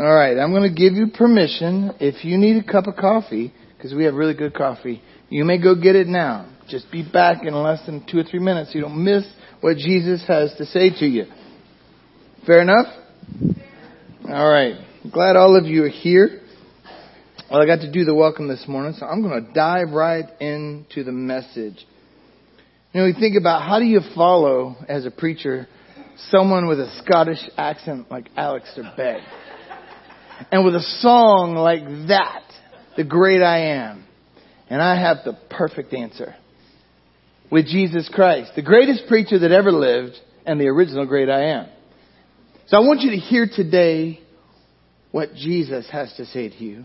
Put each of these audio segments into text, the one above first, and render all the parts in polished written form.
All right, I'm going to give you permission. If you need a cup of coffee, because we have really good coffee, you may go get it now. Just be back in less than 2 or 3 minutes so you don't miss what Jesus has to say to you. Fair enough? All right. Glad all of you are here. Well, I got to do the welcome this morning, so I'm going to dive right into the message. You know, we think about how do you follow, as a preacher, someone with a Scottish accent like Alistair Begg. And with a song like that, The Great I Am. And I have the perfect answer. With Jesus Christ, the greatest preacher that ever lived and the original Great I Am. So I want you to hear today what Jesus has to say to you.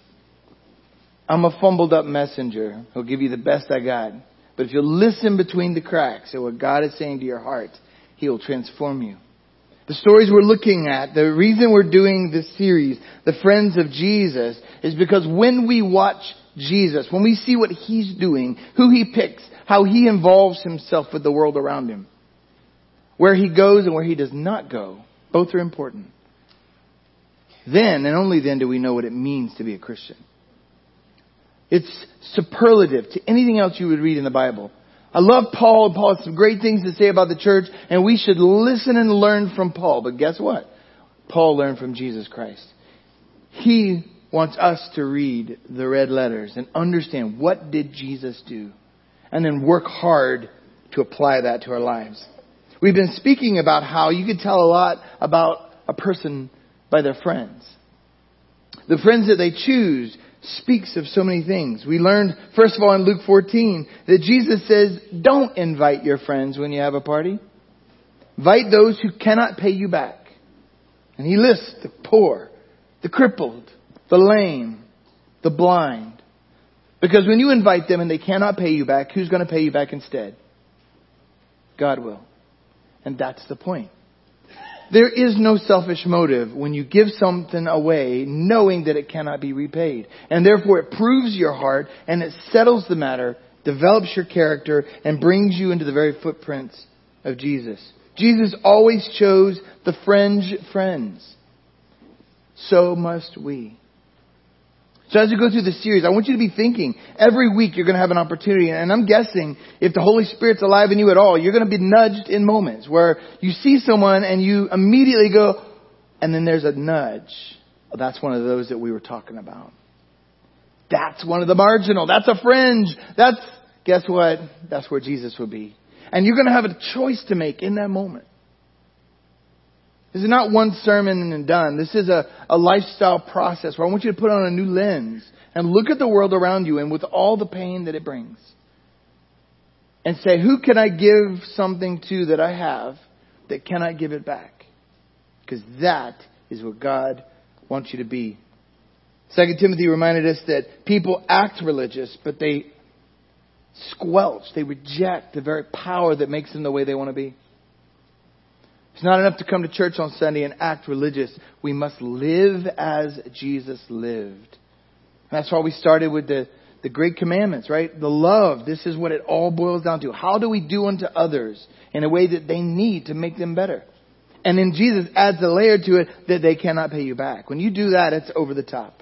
I'm a fumbled up messenger. He'll give you the best I got. But if you'll listen between the cracks at what God is saying to your heart, He will transform you. The stories we're looking at, the reason we're doing this series, The Friends of Jesus, is because when we watch Jesus, when we see what He's doing, who He picks, how He involves Himself with the world around Him, where He goes and where He does not go, both are important. Then, and only then, do we know what it means to be a Christian. It's superlative to anything else you would read in the Bible. I love Paul. Paul has some great things to say about the church, and we should listen and learn from Paul. But guess what? Paul learned from Jesus Christ. He wants us to read the red letters and understand what did Jesus do, and then work hard to apply that to our lives. We've been speaking about how you can tell a lot about a person by their friends. The friends that they choose speaks of so many things. We learned, first of all, in Luke 14, that Jesus says, don't invite your friends when you have a party. Invite those who cannot pay you back. And He lists the poor, the crippled, the lame, the blind. Because when you invite them and they cannot pay you back, who's going to pay you back instead? God will. And that's the point. There is no selfish motive when you give something away knowing that it cannot be repaid. And therefore it proves your heart and it settles the matter, develops your character, and brings you into the very footprints of Jesus. Jesus always chose the fringe friends. So must we. So as we go through this series, I want you to be thinking, every week you're going to have an opportunity. And I'm guessing if the Holy Spirit's alive in you at all, you're going to be nudged in moments where you see someone and you immediately go, and then there's a nudge. Well, that's one of those that we were talking about. That's one of the marginal. That's a fringe. Guess what? That's where Jesus will be. And you're going to have a choice to make in that moment. This is not one sermon and done. This is a lifestyle process where I want you to put on a new lens and look at the world around you and with all the pain that it brings. And say, who can I give something to that I have that cannot give it back? Because that is what God wants you to be. 2 Timothy reminded us that people act religious, but they squelch, they reject the very power that makes them the way they want to be. It's not enough to come to church on Sunday and act religious. We must live as Jesus lived. That's why we started with the great commandments, right? The love. This is what it all boils down to. How do we do unto others in a way that they need to make them better? And then Jesus adds a layer to it that they cannot pay you back. When you do that, it's over the top.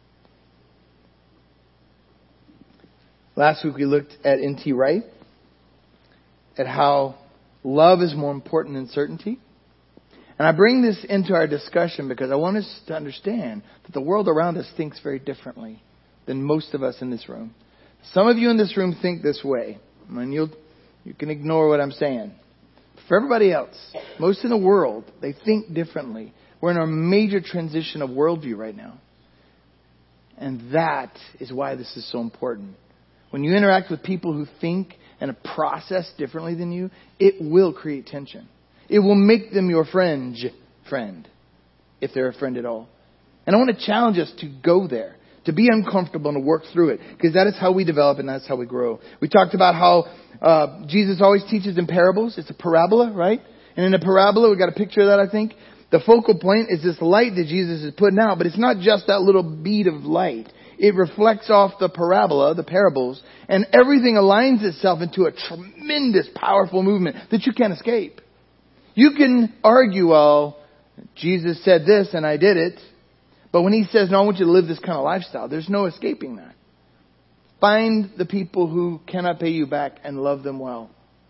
Last week we looked at N.T. Wright, at how love is more important than certainty. And I bring this into our discussion because I want us to understand that the world around us thinks very differently than most of us in this room. Some of you in this room think this way. And you can ignore what I'm saying. For everybody else, most in the world, they think differently. We're in a major transition of worldview right now. And that is why this is so important. When you interact with people who think and process differently than you, it will create tension. It will make them your friend, if they're a friend at all. And I want to challenge us to go there, to be uncomfortable and to work through it, because that is how we develop and that's how we grow. We talked about how Jesus always teaches in parables. It's a parabola, right? And in a parabola, we got a picture of that, I think. The focal point is this light that Jesus is putting out, but it's not just that little bead of light. It reflects off the parabola, the parables, and everything aligns itself into a tremendous, powerful movement that you can't escape. You can argue, well, Jesus said this and I did it. But when he says, no, I want you to live this kind of lifestyle, there's no escaping that. Find the people who cannot pay you back and love them well.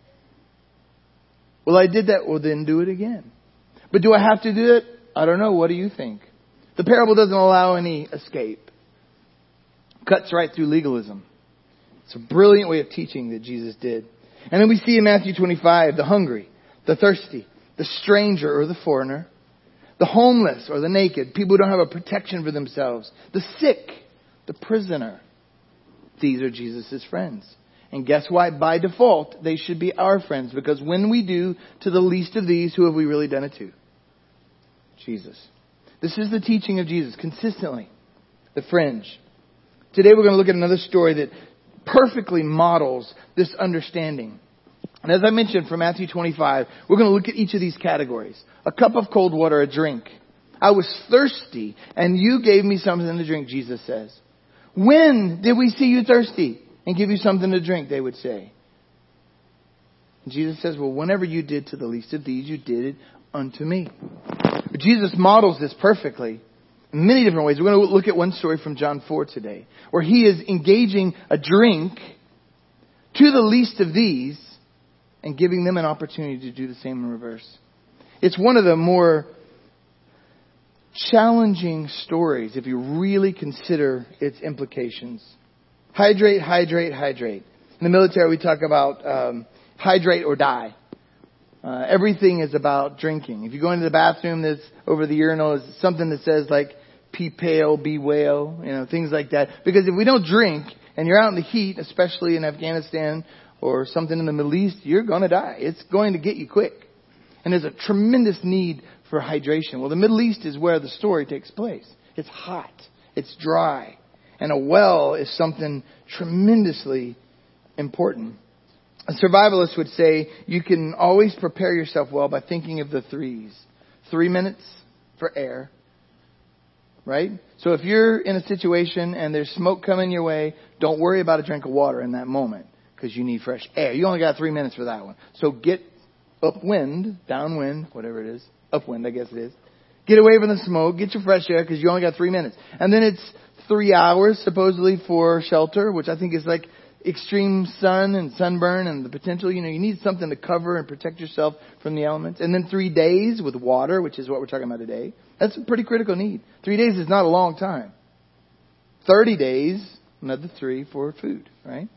Well, I did that. Well, then do it again. But do I have to do it? I don't know. What do you think? The parable doesn't allow any escape. Cuts right through legalism. It's a brilliant way of teaching that Jesus did. And then we see in Matthew 25, the hungry, the thirsty, the stranger or the foreigner, the homeless or the naked, people who don't have a protection for themselves, the sick, the prisoner. These are Jesus' friends. And guess what? By default, they should be our friends. Because when we do to the least of these, who have we really done it to? Jesus. This is the teaching of Jesus consistently. The fringe. Today we're going to look at another story that perfectly models this understanding. And as I mentioned from Matthew 25, we're going to look at each of these categories. A cup of cold water, a drink. I was thirsty and you gave me something to drink, Jesus says. When did we see you thirsty and give you something to drink, they would say. And Jesus says, well, whenever you did to the least of these, you did it unto me. But Jesus models this perfectly in many different ways. We're going to look at one story from John 4 today, where he is engaging a drink to the least of these and giving them an opportunity to do the same in reverse. It's one of the more challenging stories if you really consider its implications. Hydrate, hydrate, hydrate. In the military, we talk about hydrate or die. Everything is about drinking. If you go into the bathroom that's over the urinal, it's something that says like, pee pale, be whale, things like that. Because if we don't drink and you're out in the heat, especially in Afghanistan or something in the Middle East, you're going to die. It's going to get you quick. And there's a tremendous need for hydration. Well, the Middle East is where the story takes place. It's hot. It's dry. And a well is something tremendously important. A survivalist would say you can always prepare yourself well by thinking of the threes. 3 minutes for air. Right? So if you're in a situation and there's smoke coming your way, don't worry about a drink of water in that moment because you need fresh air. You only got 3 minutes for that one. So get upwind, downwind, whatever it is. Upwind, I guess it is. Get away from the smoke. Get your fresh air because you only got 3 minutes. And then it's 3 hours supposedly for shelter, which I think is like extreme sun and sunburn and the potential. You need something to cover and protect yourself from the elements. And then 3 days with water, which is what we're talking about today. That's a pretty critical need. 3 days is not a long time. 30 days, another 3 for food, right?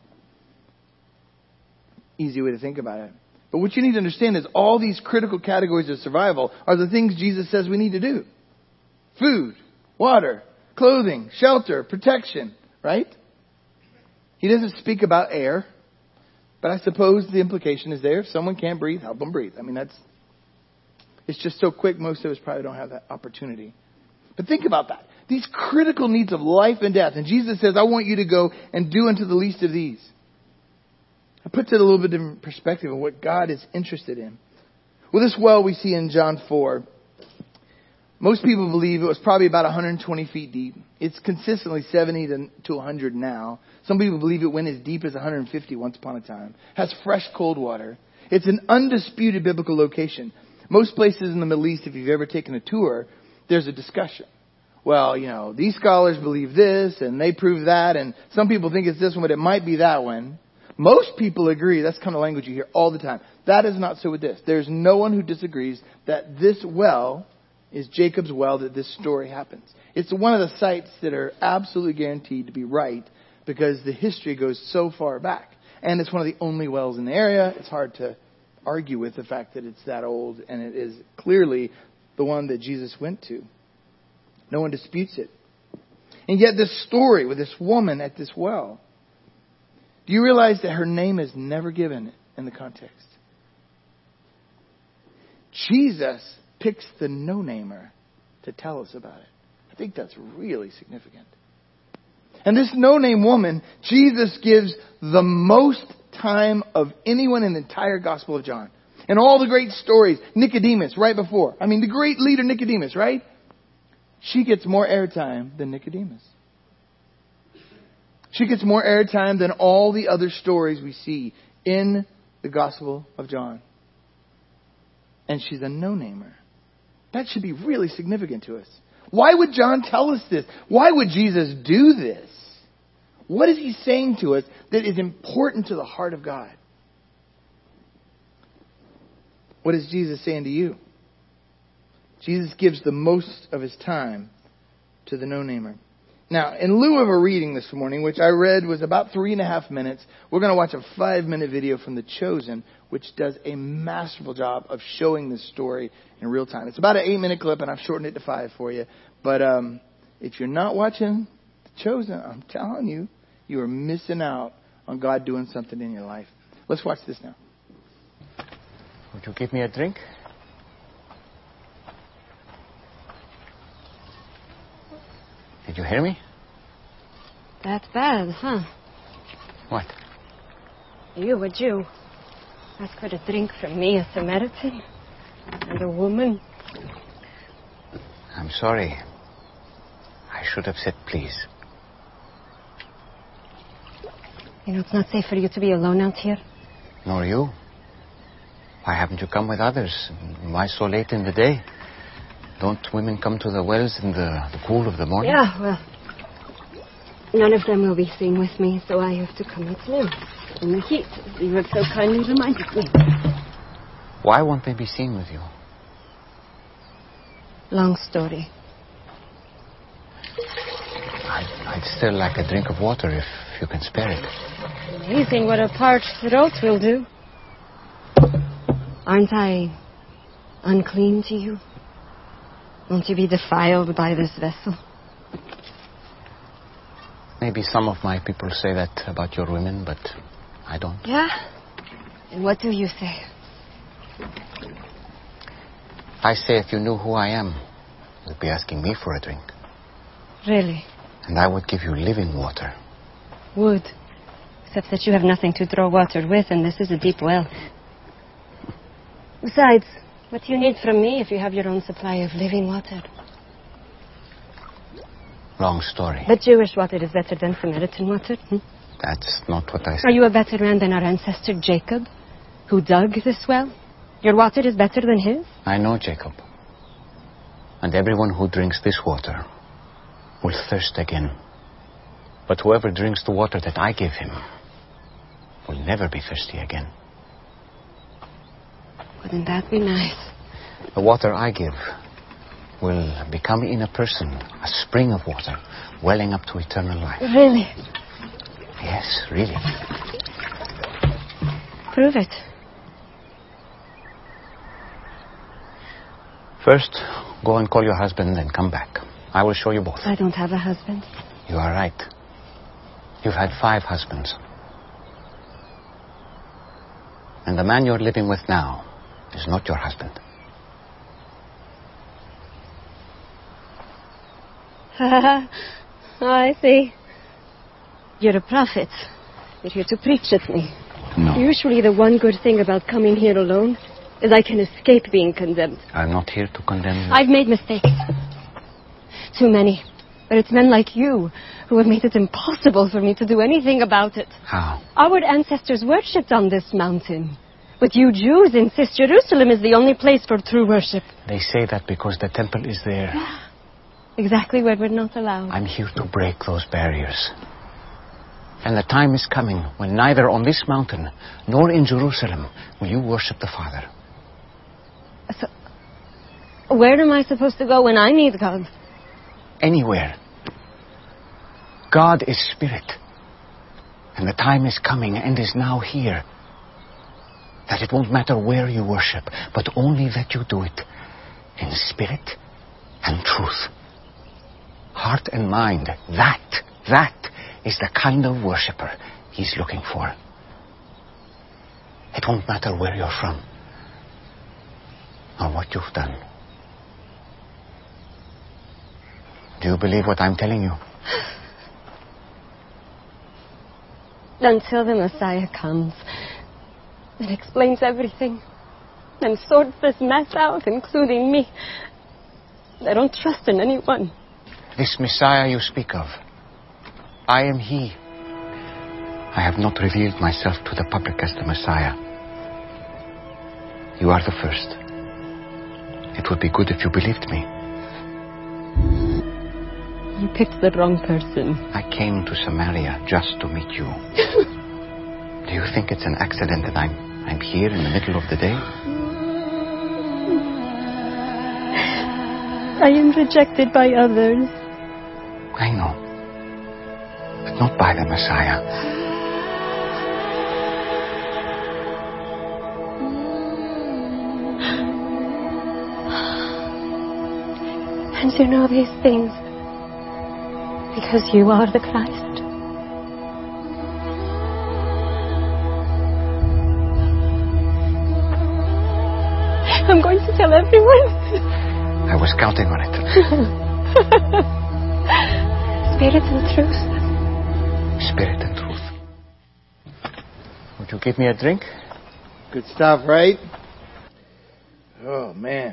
Easy way to think about it. But what you need to understand is all these critical categories of survival are the things Jesus says we need to do. Food, water, clothing, shelter, protection, right? He doesn't speak about air, but I suppose the implication is there. If someone can't breathe, help them breathe. I mean, it's just so quick, most of us probably don't have that opportunity. But think about that. These critical needs of life and death. And Jesus says, I want you to go and do unto the least of these. It puts it a little bit different perspective of what God is interested in. Well, this well we see in John 4. Most people believe it was probably about 120 feet deep. It's consistently 70 to 100 now. Some people believe it went as deep as 150 once upon a time. Has fresh cold water. It's an undisputed biblical location. Most places in the Middle East, if you've ever taken a tour, there's a discussion. Well, these scholars believe this and they prove that. And some people think it's this one, but it might be that one. Most people agree. That's the kind of language you hear all the time. That is not so with this. There's no one who disagrees that this well is Jacob's well, that this story happens. It's one of the sites that are absolutely guaranteed to be right because the history goes so far back. And it's one of the only wells in the area. It's hard to argue with the fact that it's that old, and it is clearly the one that Jesus went to. No one disputes it. And yet this story with this woman at this well, do you realize that her name is never given in the context? Jesus picks the no-namer to tell us about it. I think that's really significant. And this no-name woman, Jesus gives the most time of anyone in the entire Gospel of John. And all the great stories, Nicodemus right before. I mean, the great leader Nicodemus, right? She gets more airtime than Nicodemus. She gets more airtime than all the other stories we see in the Gospel of John. And she's a no-namer. That should be really significant to us. Why would John tell us this? Why would Jesus do this? What is he saying to us that is important to the heart of God? What is Jesus saying to you? Jesus gives the most of his time to the no-namer. Now, in lieu of a reading this morning, which I read was about 3.5 minutes, we're going to watch a 5-minute video from The Chosen, which does a masterful job of showing this story in real time. It's about an 8-minute clip, and I've shortened it to 5 for you. But if you're not watching The Chosen, I'm telling you, you are missing out on God doing something in your life. Let's watch this now. Would you give me a drink? Did you hear me? That's bad, huh? What? You, a Jew, ask for a drink from me, a Samaritan, and a woman. I'm sorry. I should have said please. You know, it's not safe for you to be alone out here. Nor you. Why haven't you come with others? Why so late in the day? Don't women come to the wells in the cool of the morning? Yeah, well, none of them will be seen with me, so I have to come at noon in the heat. You have so kindly reminded me. Why won't they be seen with you? Long story. I'd still like a drink of water if you can spare it. Amazing what a parched throat will do. Aren't I unclean to you? Won't you be defiled by this vessel? Maybe some of my people say that about your women, but I don't. Yeah? And what do you say? I say if you knew who I am, you'd be asking me for a drink. Really? And I would give you living water. Would. Except that you have nothing to draw water with, and this is a deep well. Besides, what do you need from me if you have your own supply of living water? Long story. But Jewish water is better than Samaritan water. That's not what I said. Are you a better man than our ancestor Jacob, who dug this well? Your water is better than his? I know Jacob. And everyone who drinks this water will thirst again. But whoever drinks the water that I give him will never be thirsty again. Wouldn't that be nice? The water I give will become in a person a spring of water welling up to eternal life. Really? Yes, really. Prove it. First, go and call your husband and come back. I will show you both. I don't have a husband. You are right. You've had 5 husbands. And the man you're living with now is not your husband. Oh, I see. You're a prophet. You're here to preach at me. No. Usually the one good thing about coming here alone is I can escape being condemned. I'm not here to condemn you. I've made mistakes. Too many. But it's men like you who have made it impossible for me to do anything about it. How? Our ancestors worshipped on this mountain. But you Jews insist Jerusalem is the only place for true worship. They say that because the temple is there. Exactly where we're not allowed. I'm here to break those barriers. And the time is coming when neither on this mountain nor in Jerusalem will you worship the Father. So, where am I supposed to go when I need God? Anywhere. God is spirit. And the time is coming and is now here that it won't matter where you worship, but only that you do it in spirit and truth. Heart and mind, that is the kind of worshiper he's looking for. It won't matter where you're from or what you've done. Do you believe what I'm telling you? Until the Messiah comes and explains everything and sorts this mess out, including me, I don't trust in anyone. This Messiah you speak of, I am he. I have not revealed myself to the public as the Messiah. You are the first. It would be good if you believed me. You picked the wrong person. I came to Samaria just to meet you. Do you think it's an accident that I'm here in the middle of the day? I am rejected by others. I know. But not by the Messiah. And you know these things because you are the Christ. I'm going to tell everyone. I was counting on it. Spirit and truth. Spirit and truth. Would you give me a drink? Good stuff, right? Oh, man.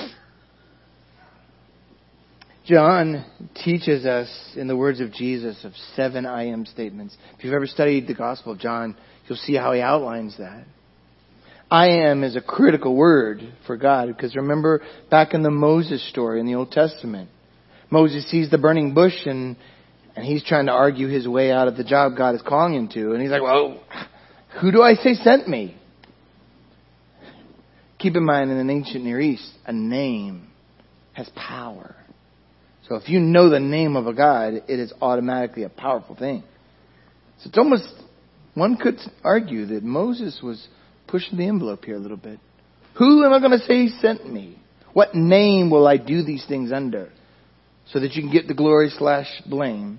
John teaches us, in the words of Jesus, of 7 I am statements. If you've ever studied the Gospel of John, you'll see how he outlines that. I am is a critical word for God, because remember back in the Moses story in the Old Testament, Moses sees the burning bush and he's trying to argue his way out of the job God is calling him to. And he's like, well, who do I say sent me? Keep in mind, in the ancient Near East, a name has power. So if you know the name of a God, it is automatically a powerful thing. So it's almost, one could argue that Moses was pushing the envelope here a little bit. Who am I going to say sent me? What name will I do these things under? So that you can get the glory / blame.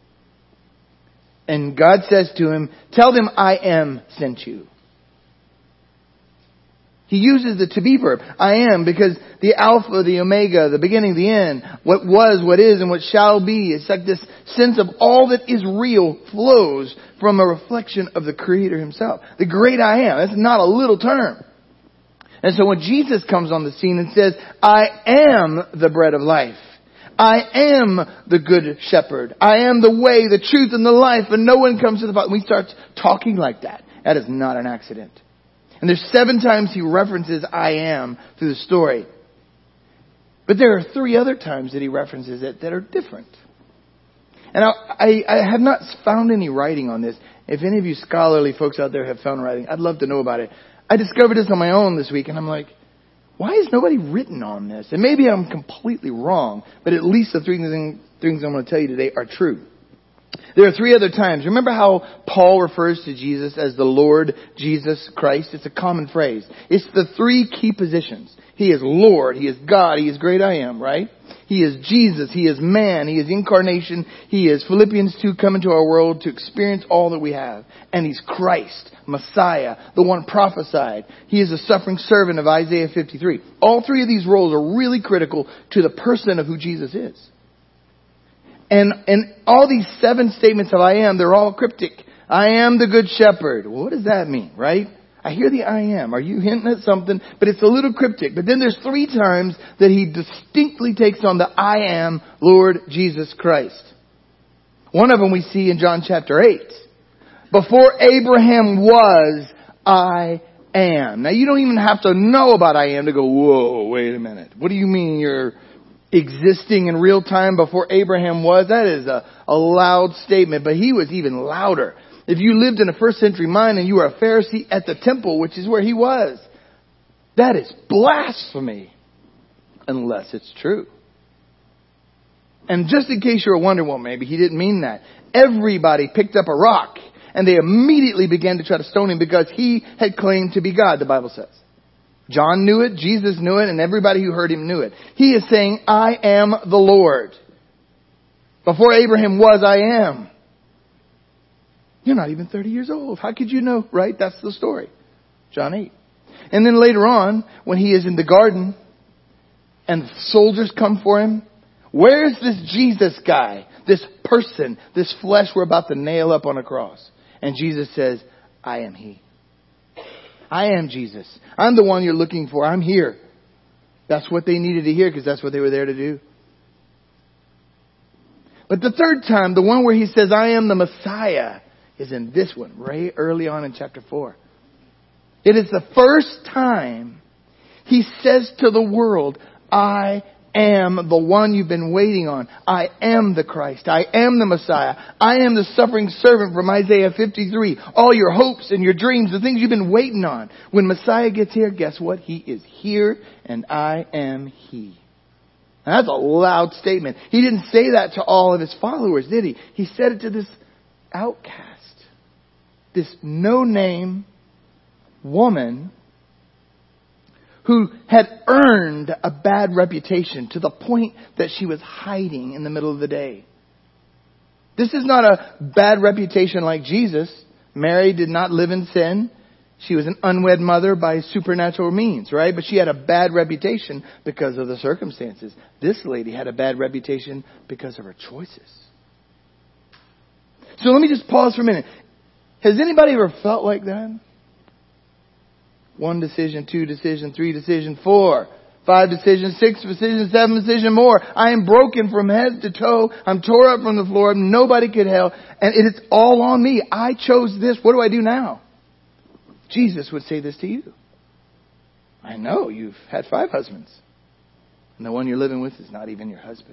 And God says to him, tell them I am sent you. He uses the to be verb, I am, because the Alpha, the Omega, the beginning, the end, what was, what is, and what shall be. It's like this sense of all that is real flows from a reflection of the Creator Himself. The great I am. That's not a little term. And so when Jesus comes on the scene and says, I am the bread of life. I am the good shepherd. I am the way, the truth, and the life, and no one comes to the Father. We start talking like that. That is not an accident. And there's 7 times he references I am through the story. But there are 3 other times that he references it that are different. And I have not found any writing on this. If any of you scholarly folks out there have found writing, I'd love to know about it. I discovered this on my own this week, and I'm like, why has nobody written on this? And maybe I'm completely wrong, but at least the 3 things I'm going to tell you today are true. There are 3 other times. Remember how Paul refers to Jesus as the Lord Jesus Christ? It's a common phrase. It's the 3 key positions. He is Lord. He is God. He is great I am, right? He is Jesus. He is man. He is incarnation. He is Philippians 2 come into our world to experience all that we have. And He's Christ, Messiah, the one prophesied. He is a suffering servant of Isaiah 53. All 3 of these roles are really critical to the person of who Jesus is. And all these 7 statements of I am, they're all cryptic. I am the good shepherd. Well, what does that mean, right? I hear the I am. Are you hinting at something? But it's a little cryptic. But then there's 3 times that he distinctly takes on the I am Lord Jesus Christ. One of them we see in John chapter 8. Before Abraham was, I am. Now you don't even have to know about I am to go, whoa, wait a minute. What do you mean you're existing in real time before Abraham was? That is a loud statement, but he was even louder. If you lived in a first century mind and you were a Pharisee at the temple, which is where he was, that is blasphemy. Unless it's true. And just in case you were wondering, well, maybe he didn't mean that. Everybody picked up a rock and they immediately began to try to stone him because he had claimed to be God, the Bible says. John knew it, Jesus knew it, and everybody who heard him knew it. He is saying, I am the Lord. Before Abraham was, I am. You're not even 30 years old. How could you know, right? That's the story. John 8. And then later on, when he is in the garden and soldiers come for him, where's this Jesus guy? This person, this flesh we're about to nail up on a cross. And Jesus says, I am he. I am Jesus. I'm the one you're looking for. I'm here. That's what they needed to hear because that's what they were there to do. But the 3rd time, the one where he says, I am the Messiah, is in this one, right early on in chapter 4. It is the first time he says to the world, I am the one you've been waiting on. I am the Christ. I am the Messiah. I am the suffering servant from Isaiah 53. All your hopes and your dreams, the things you've been waiting on. When Messiah gets here, guess what? He is here and I am He. And that's a loud statement. He didn't say that to all of His followers, did He? He said it to this outcast, this no-name woman who had earned a bad reputation to the point that she was hiding in the middle of the day. This is not a bad reputation like Jesus. Mary did not live in sin. She was an unwed mother by supernatural means, right? But she had a bad reputation because of the circumstances. This lady had a bad reputation because of her choices. So let me just pause for a minute. Has anybody ever felt like that? 1 decision, 2 decision, 3 decision, 4, 5 decisions, 6 decisions, 7 decisions more. I am broken from head to toe. I'm tore up from the floor. Nobody could help. And it's all on me. I chose this. What do I do now? Jesus would say this to you. I know you've had 5 husbands. And the one you're living with is not even your husband.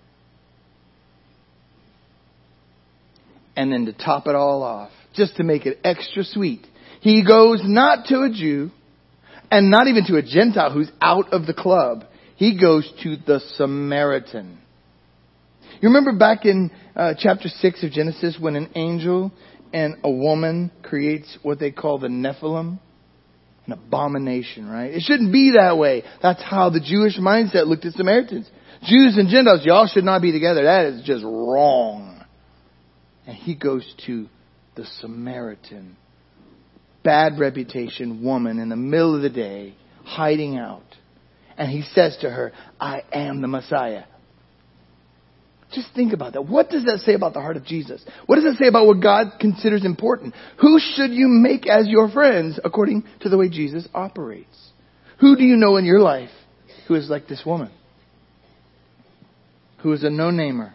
And then to top it all off, just to make it extra sweet, He goes not to a Jew and not even to a Gentile who's out of the club. He goes to the Samaritan. You remember back in chapter 6 of Genesis when an angel and a woman creates what they call the Nephilim? An abomination, right? It shouldn't be that way. That's how the Jewish mindset looked at Samaritans. Jews and Gentiles, y'all should not be together. That is just wrong. And He goes to the Samaritan. Bad reputation woman in the middle of the day, hiding out. And He says to her, I am the Messiah. Just think about that. What does that say about the heart of Jesus? What does it say about what God considers important? Who should you make as your friends according to the way Jesus operates? Who do you know in your life who is like this woman? Who is a no-namer?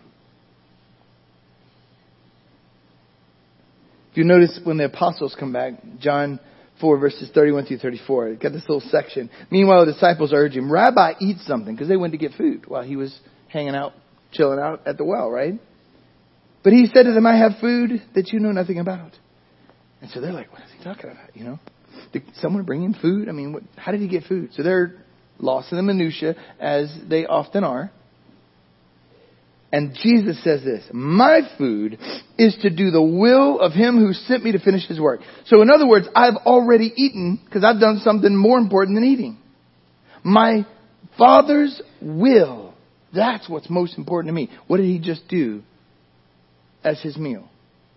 If you notice when the apostles come back, John 4 verses 31 through 34, got this little section. Meanwhile, the disciples urge Him, Rabbi, eat something, because they went to get food while He was hanging out, chilling out at the well, right? But He said to them, I have food that you know nothing about. And so they're like, what is He talking about? You know, did someone bring Him food? I mean, how did He get food? So they're lost in the minutia, as they often are. And Jesus says this, my food is to do the will of Him who sent me to finish His work. So in other words, I've already eaten because I've done something more important than eating. My Father's will. That's what's most important to me. What did He just do as His meal?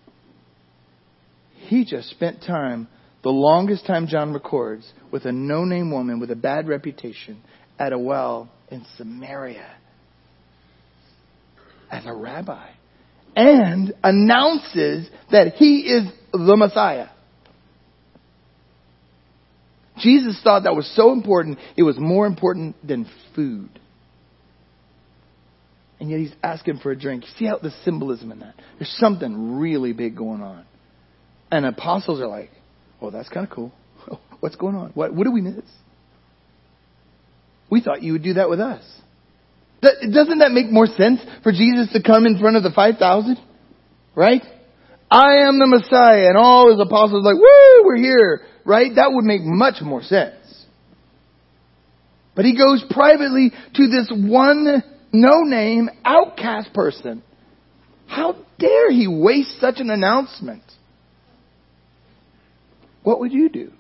He just spent time, the longest time John records, with a no-name woman with a bad reputation at a well in Samaria. As a rabbi. And announces that He is the Messiah. Jesus thought that was so important, it was more important than food. And yet He's asking for a drink. You see how the symbolism in that? There's something really big going on. And apostles are like, well, that's kind of cool. What's going on? What do we miss? We thought you would do that with us. Doesn't that make more sense for Jesus to come in front of the 5,000? Right? I am the Messiah. And all His apostles are like, woo, we're here. Right? That would make much more sense. But He goes privately to this one no-name outcast person. How dare He waste such an announcement? What would you do?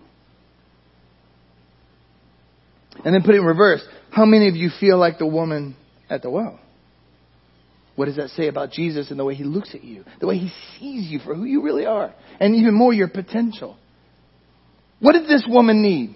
And then put it in reverse. How many of you feel like the woman at the well? What does that say about Jesus and the way He looks at you? The way He sees you for who you really are. And even more, your potential. What did this woman need?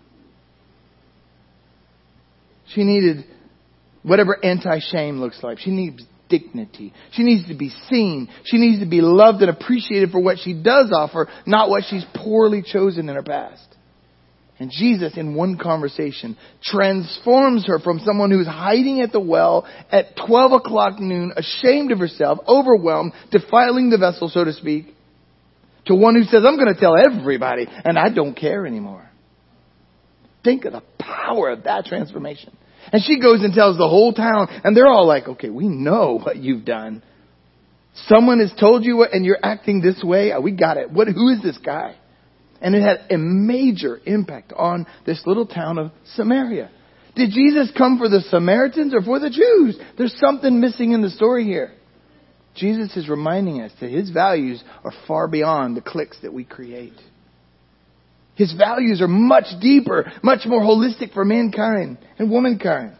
She needed whatever anti-shame looks like. She needs dignity. She needs to be seen. She needs to be loved and appreciated for what she does offer, not what she's poorly chosen in her past. And Jesus, in one conversation, transforms her from someone who's hiding at the well at 12 o'clock noon, ashamed of herself, overwhelmed, defiling the vessel, so to speak, to one who says, I'm going to tell everybody, and I don't care anymore. Think of the power of that transformation. And she goes and tells the whole town, and they're all like, okay, we know what you've done. Someone has told you what, and you're acting this way. We got it. Who is this guy? And it had a major impact on this little town of Samaria. Did Jesus come for the Samaritans or for the Jews? There's something missing in the story here. Jesus is reminding us that His values are far beyond the cliques that we create. His values are much deeper, much more holistic for mankind and womankind.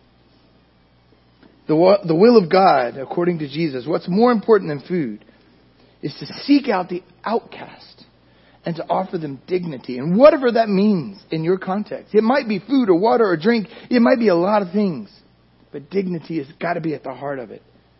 The will of God, according to Jesus, what's more important than food is to seek out the outcast and to offer them dignity. And whatever that means in your context. It might be food or water or drink. It might be a lot of things. But dignity has got to be at the heart of it.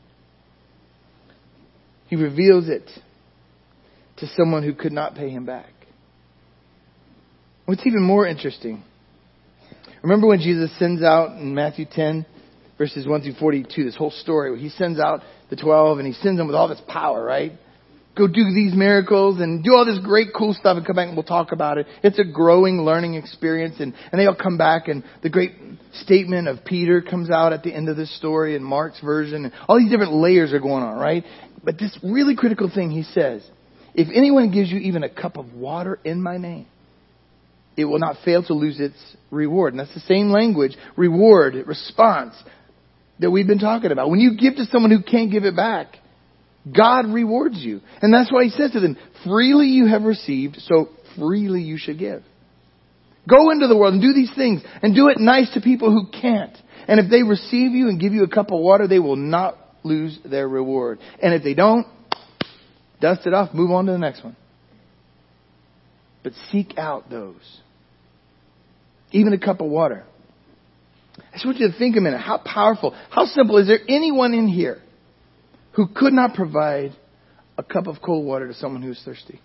He reveals it to someone who could not pay Him back. What's even more interesting, remember when Jesus sends out in Matthew 10, verses 1 through 42, this whole story where He sends out the 12 and He sends them with all this power, right? Go do these miracles and do all this great cool stuff and come back and we'll talk about it. It's a growing, learning experience, and they all come back, and the great statement of Peter comes out at the end of this story in Mark's version. And all these different layers are going on, right? But this really critical thing He says, if anyone gives you even a cup of water in my name, it will not fail to lose its reward. And that's the same language, reward, response, that we've been talking about. When you give to someone who can't give it back, God rewards you. And that's why He says to them, freely you have received, so freely you should give. Go into the world and do these things and do it nice to people who can't. And if they receive you and give you a cup of water, they will not lose their reward. And if they don't, dust it off, move on to the next one. But seek out those. Even a cup of water. I just want you to think a minute. How powerful, how simple. Is there anyone in here who could not provide a cup of cold water to someone who's thirsty?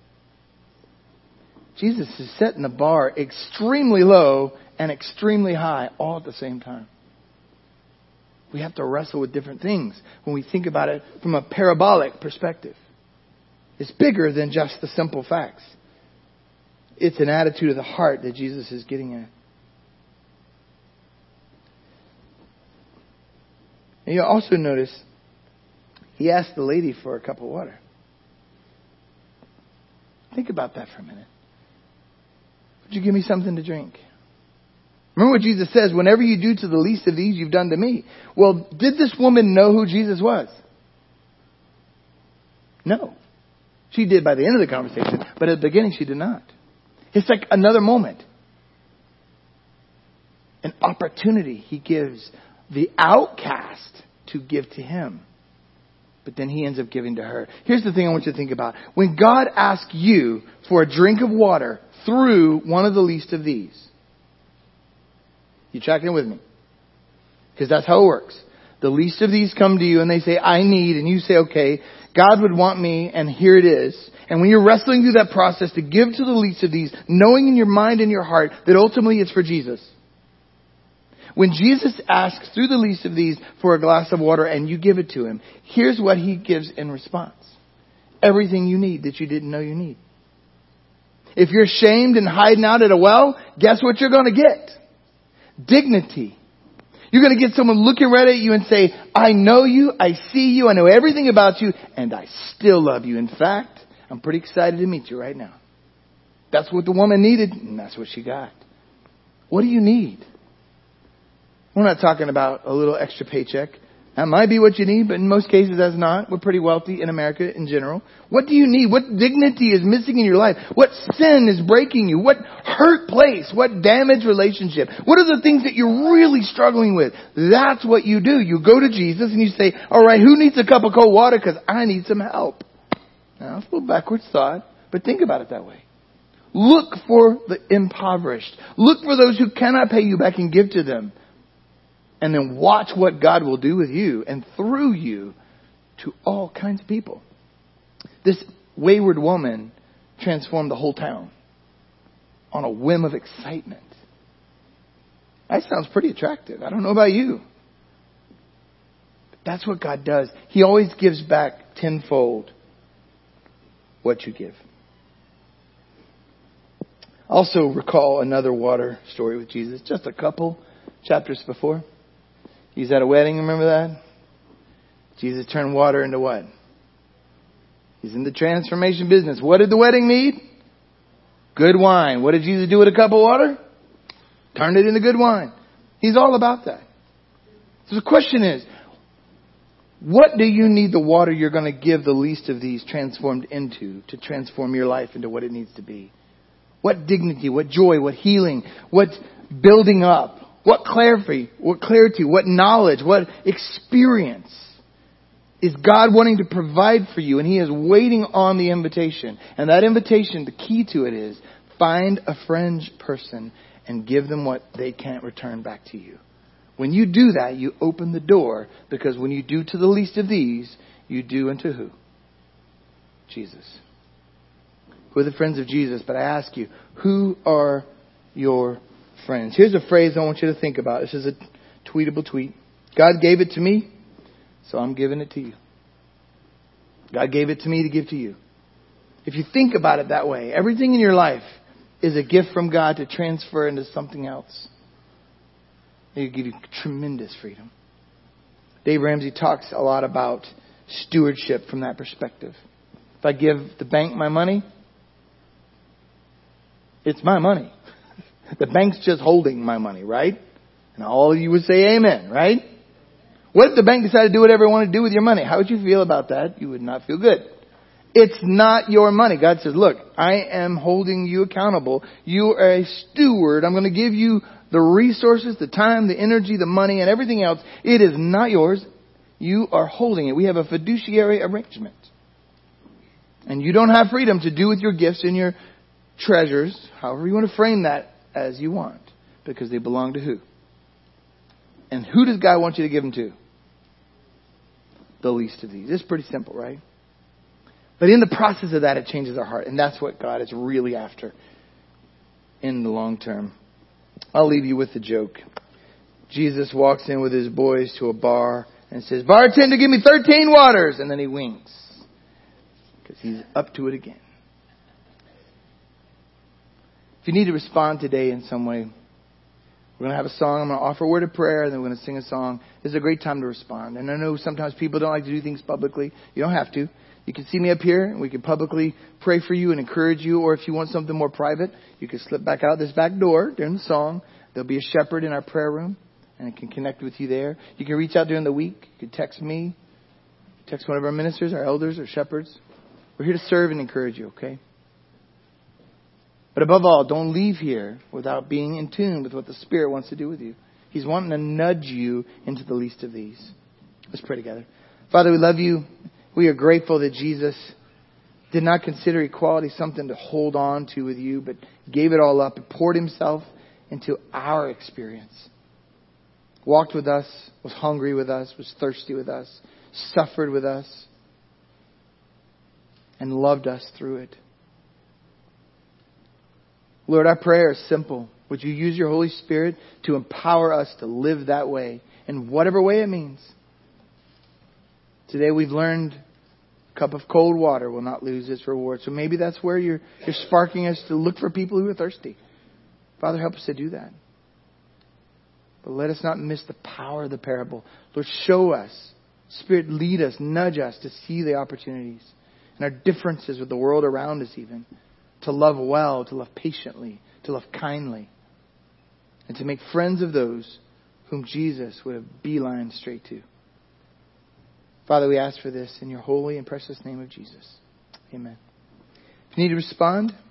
Jesus is setting the bar extremely low and extremely high all at the same time. We have to wrestle with different things when we think about it from a parabolic perspective. It's bigger than just the simple facts. It's an attitude of the heart that Jesus is getting at. And you also notice He asked the lady for a cup of water. Think about that for a minute. Would you give me something to drink? Remember what Jesus says, whenever you do to the least of these, you've done to me. Well, did this woman know who Jesus was? No. She did by the end of the conversation, but at the beginning she did not. It's like another moment. An opportunity He gives the outcast to give to Him. But then He ends up giving to her. Here's the thing I want you to think about. When God asks you for a drink of water through one of the least of these. You tracking with me? Because that's how it works. The least of these come to you and they say, I need. And you say, okay, God would want me, and here it is. And when you're wrestling through that process to give to the least of these, knowing in your mind and your heart that ultimately it's for Jesus. When Jesus asks through the least of these for a glass of water and you give it to Him, here's what He gives in response. Everything you need that you didn't know you need. If you're shamed and hiding out at a well, guess what you're going to get? Dignity. You're going to get someone looking right at you and say, I know you, I see you, I know everything about you, and I still love you. In fact, I'm pretty excited to meet you right now. That's what the woman needed, and that's what she got. What do you need? We're not talking about a little extra paycheck. That might be what you need, but in most cases that's not. We're pretty wealthy in America in general. What do you need? What dignity is missing in your life? What sin is breaking you? What hurt place? What damaged relationship? What are the things that you're really struggling with? That's what you do. You go to Jesus and you say, all right, who needs a cup of cold water? Because I need some help. Now, it's a little backwards thought, but think about it that way. Look for the impoverished. Look for those who cannot pay you back and give to them. And then watch what God will do with you and through you to all kinds of people. This wayward woman transformed the whole town on a whim of excitement. That sounds pretty attractive. I don't know about you. But that's what God does. He always gives back tenfold what you give. Also recall another water story with Jesus. Just a couple chapters before. He's at a wedding, remember that? Jesus turned water into what? He's in the transformation business. What did the wedding need? Good wine. What did Jesus do with a cup of water? Turned it into good wine. He's all about that. So the question is, what do you need the water you're going to give the least of these transformed into to transform your life into what it needs to be? What dignity, what joy, what healing, what building up, what clarity, what knowledge, what experience is God wanting to provide for you? And He is waiting on the invitation. And that invitation, the key to it is find a fringe person and give them what they can't return back to you. When you do that, you open the door, because when you do to the least of these, you do unto who? Jesus. Who are the friends of Jesus? But I ask you, who are your friends? Here's a phrase I want you to think about. This is a tweetable tweet. God gave it to me, so I'm giving it to you. God gave it to me to give to you. If you think about it that way, everything in your life is a gift from God to transfer into something else. It'll give you tremendous freedom. Dave Ramsey talks a lot about stewardship from that perspective. If I give the bank my money, it's my money. The bank's just holding my money, right? And all of you would say amen, right? What if the bank decided to do whatever it wanted to do with your money? How would you feel about that? You would not feel good. It's not your money. God says, look, I am holding you accountable. You are a steward. I'm going to give you the resources, the time, the energy, the money, and everything else. It is not yours. You are holding it. We have a fiduciary arrangement. And you don't have freedom to do with your gifts and your treasures, however you want to frame that, as you want. Because they belong to who? And who does God want you to give them to? The least of these. It's pretty simple, right? But in the process of that, it changes our heart. And that's what God is really after in the long term. I'll leave you with the joke. Jesus walks in with his boys to a bar and says, bartender, give me 13 waters. And then he winks, because he's up to it again. If you need to respond today in some way, we're going to have a song. I'm going to offer a word of prayer, and then we're going to sing a song. This is a great time to respond. And I know sometimes people don't like to do things publicly. You don't have to. You can see me up here, and we can publicly pray for you and encourage you. Or if you want something more private, you can slip back out this back door during the song. There'll be a shepherd in our prayer room, and it can connect with you there. You can reach out during the week. You can text me, text one of our ministers, our elders, or shepherds. We're here to serve and encourage you, okay? But above all, don't leave here without being in tune with what the Spirit wants to do with you. He's wanting to nudge you into the least of these. Let's pray together. Father, we love you. We are grateful that Jesus did not consider equality something to hold on to with you, but gave it all up and poured himself into our experience. Walked with us, was hungry with us, was thirsty with us, suffered with us, and loved us through it. Lord, our prayer is simple. Would you use your Holy Spirit to empower us to live that way, in whatever way it means? Today we've learned a cup of cold water will not lose its reward. So maybe that's where you're sparking us to look for people who are thirsty. Father, help us to do that. But let us not miss the power of the parable. Lord, show us. Spirit, lead us, nudge us to see the opportunities and our differences with the world around us even. To love well, to love patiently, to love kindly. And to make friends of those whom Jesus would have beelined straight to. Father, we ask for this in your holy and precious name of Jesus. Amen. If you need to respond,